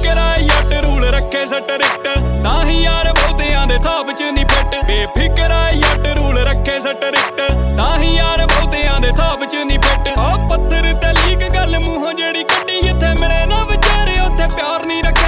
ਬੇਫਿਕਰਾ ਜੱਟ ਰੂਲ ਰੱਖੇ ਸਟ੍ਰਿਕਟ ਤਾਂ ਹੀ ਯਾਰ ਬਹੁਤਿਆਂ ਦੇ ਹਿਸਾਬ ਚ ਨਹੀਂ ਫਿੱਟ ਬੇਫਿਕਰਾ ਜੱਟ ਰੂਲ ਰੱਖੇ ਸਟ੍ਰਿਕਟ ਤਾਂ ਹੀ ਯਾਰ ਬਹੁਤਿਆਂ ਦੇ ਹਿਸਾਬ ਚ ਨਹੀਂ ਫਿੱਟ ਉਹ ਪੱਥਰ ਤੇ ਲੀਕ ਗੱਲ ਮੂੰਹੋਂ ਜਿਹੜੀ ਕੱਢੀ ਇੱਥੇ ਮਿਲੇ ਨਾ ਵਿਚਾਰੇ ਉੱਥੇ ਪਿਆਰ ਨਹੀਂ ਰੱਖੇ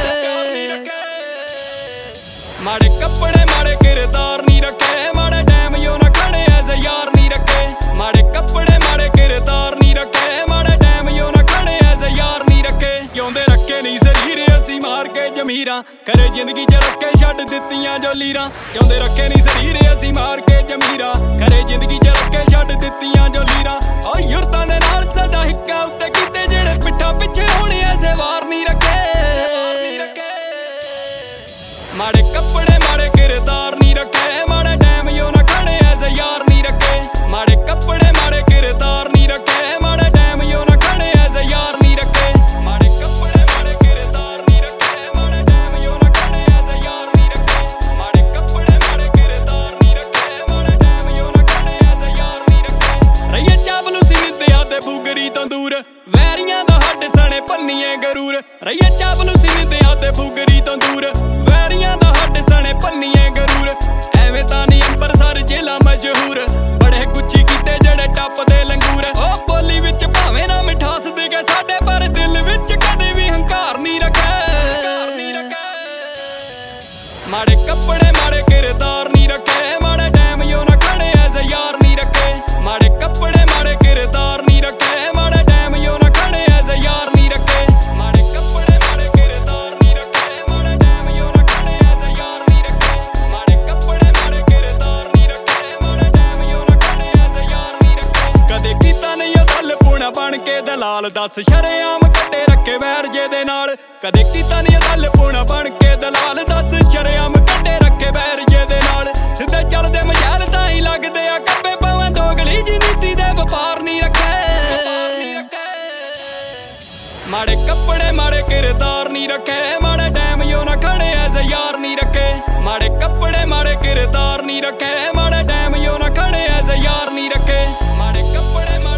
ਮਾੜੇ ਕੱਪੜੇ ਮਾੜੇ ਕਿਰਦਾਰ ਨਹੀਂ ਰੱਖੇ ਮਾੜੇ ਟਾਈਮ ਜੋ ਨਾ ਖੜੇ ਐਜ਼ ਯਾਰ ਨਹੀਂ ਰੱਖੇ ਮਾੜੇ ਕੱਪੜੇ ਮਾੜੇ ਕਿਰਦਾਰ ਨਹੀਂ ਰੱਖੇ ਮਾੜੇ ਟਾਈਮ ਜੋ ਨਾ ਖੜੇ ਐਜ਼ ਯਾਰ ਨਹੀਂ ਰੱਖੇ ਜਿਉਂਦੇ ਰੱਖੇ ਨਹੀਂ ਸਰੀਰ ਅਸੀਂ ਮਾਰ ਕੇ ਜ਼ਮੀਰਾਂ ਕਰੇ ਜ਼ਿੰਦਗੀ ਚ ਰੱਖੇ ਛੱਡ ਦਿੱਤੀਆਂ ਜੋ ਲੀਰਾਂ ਜਿਉਂਦੇ ਰੱਖੇ ਨਹੀਂ ਸਰੀਰ ਅਸੀਂ ਮਾਰ ਕੇ ਜ਼ਮੀਰਾਂ ਕਰੇ ਜ਼ਿੰਦਗੀ ਚ ਰੱਖੇ ਛੱਡ ਦਿੱਤੀਆਂ ਜੋ ਲੀਰਾਂ ਓ ਯੁਰਤਾਂ ਦੇ ਨਾਲ ਸਾਡਾ ਹਿੱਕਾ ਉੱਤੇ ਕੀਤੇ ਜਿਹੜੇ ਪਿੱਠਾਂ ਪਿੱਛੇ ਹੁਣ ਐਸੇ ਵਾਰ ਨਹੀਂ ਰੱਖੇ ਮਾੜੇ ਕੱਪੜੇ ਮਾੜੇ ਕਿਰਦਾਰ ਨਹੀਂ ਰੱਖੇ ਮਾੜੇ ਟਾਈਮ ਜੋ ਨਾ ਖੜੇ ਐਜ਼ ਯਾਰ ਨਹੀਂ ਰੱਖੇ ਮਾੜੇ ਕੱਪੜੇ ਮਾੜੇ ਕਿਰਦਾਰ ਨਹੀਂ ਰੱਖੇ ਮਾੜੇ ਟਾਈਮ ਜੋ ਨਾ ਖੜੇ ਐਜ਼ ਯਾਰ ਨਹੀਂ ਰੱਖੇ ਮਾੜੇ ਕੱਪੜੇ ਮਾੜੇ ਕਿਰਦਾਰ ਨਹੀਂ ਰੱਖੇ ਮਾੜੇ ਟਾਈਮ ਜੋ ਨਾ ਖੜੇ ਐਜ਼ ਯਾਰ ਨਹੀਂ ਰੱਖੇ ਮਾੜੇ ਕੱਪੜੇ ਮਾੜੇ ਕਿਰਦਾਰ ਨਹੀਂ ਰੱਖੇ ਮਾੜੇ ਟਾਈਮ ਜੋ ਨਾ ਖੜੇ ਐਜ਼ ਯਾਰ ਨਹੀਂ ਰੱਖੇ ਰਈਏ ਚਾਵਲੂਸੀ ਨਿੱਤਿਆ ਤੇ ਫੁਗਰੀ ਤੋਂ ਦੂਰ ਵੈਰੀਆਂ ਦਾ ਹੱਡ ਸਣੇ ਪੰਨੀਏ ਗਰੂਰ ਰਈਏ ਚਾਵਲੂਸੀ ਨਿੱਤਿਆ ਤੇ ਫੁਗਰੀ ਤੋਂ ਦੂਰ ਵੈਰੀਆਂ ਦਾ ਹੱਡ ਸਣੇ ਪੰਨੀਏ ਗਰੂਰ ਐਵੇਂ ਤਾਂ ਨਹੀਂ ਅੰਬਰਸਰ ਜ਼ਿਲ੍ਹਾ ਮਸ਼ਹੂਰ ਬੜੇ ਗੁੱਚੀ ਕੀਤੇ ਜਿਹੜੇ ਟੱਪਦੇ ਲੰਗੂਰ ਉਹ ਬੋਲੀ ਵਿੱਚ ਭਾਵੇਂ ਨਾ ਮਿਠਾਸ ਦਿਖੇ ਸਾਡੇ ਪਰ ਦਿਲ ਵਿੱਚ ਕਦੇ ਵੀ ਹੰਕਾਰ ਨਹੀਂ ਰੱਖੇ ਮਾੜੇ ਕੱਪੜੇ ਮਾੜੇ ਕਿਰਦਾਰ ਨਹੀਂ ਰੱਖੇ ਮਾੜੇ ਟਾਈਮ ਜੋ ਨਾ ਖੜੇ ਐਜ਼ ਯਾਰ ਨਹੀਂ ਰੱਖੇ ਮਾੜੇ ਕੱਪੜੇ ਮਾੜੇ ਕਿਰਦਾਰ ਨਹੀਂ ਰੱਖੇ ਮਾੜੇ ਟਾਈਮ ਜੋ ਨਾ ਖੜੇ ਐਜ਼ ਯਾਰ ਨਹੀਂ ਰੱਖੇ ਮਾੜੇ ਕੱਪੜੇ ਮਾੜੇ ਕਿਰਦਾਰ ਨਹੀਂ ਰੱਖੇ ਮਾੜੇ ਟਾਈਮ ਜੋ ਨਾ ਖੜੇ ਐਜ਼ ਯਾਰ ਨਹੀਂ ਰੱਖੇ ਮਾੜੇ ਕੱਪੜੇ ਮਾੜੇ ਕਿਰਦਾਰ ਨਹੀਂ ਰੱਖੇ ਮਾੜੇ ਟਾਈਮ ਜੋ ਨਾ ਖੜੇ ਐਜ਼ ਯਾਰ ਨਹੀਂ ਰੱਖੇ ਕਦੇ ਕੀਤਾ ਨਹੀਂ ਉਹ ਦਲ ਪੂਣਾ ਬਣ ਕੇ ਦਲਾਲ ਦੱਸ ਸ਼ਰੇਆਮ ਕੱਟੇ ਰੱਖੇ ਵੈਰ ਜੇ ਦੇ ਨਾਲ ਕਦੇ ਕੀਤਾ ਨਹੀਂ ਉਹ ਦਲ ਪੂਣਾ ਬਣ ਕੇ ਦਲਾਲ ਦੱਸ ਸ਼ਰੇਆਮ ਕੱਟੇ ਰੱਖੇ ਵੈਰ ਜੇ ਦੇ ਨਾਲ ਸਿੱਧੇ ਚੱਲਦੇ ਮਜਾਲ ਤਾਂ ਹੀ ਲੱਗਦੇ ਆ ਕੱਬੇ ਭਾਵੇਂ ਦੋਗਲੀ ਜੀ ਨੀਤੀ ਦੇ ਵਪਾਰ ਨਹੀਂ ਰੱਖੇ ਮਾੜੇ ਕੱਪੜੇ ਮਾੜੇ ਕਿਰਦਾਰ ਨਹੀਂ ਰੱਖੇ ਮਾੜੇ ਟਾਈਮ ਜੋ ਨਾ ਖੜੇ ਐਜ਼ ਯਾਰ ਨਹੀਂ ਰੱਖੇ ਮਾੜੇ ਕੱਪੜੇ ਮਾੜੇ ਕਿਰਦਾਰ ਨਹੀਂ ਰੱਖੇ ਮਾੜੇ ਟਾਈਮ ਜੋ ਨਾ ਖੜੇ ਐਜ਼ ਯਾਰ ਨਹੀਂ ਰੱਖੇ ਮਾੜੇ ਕੱਪੜੇ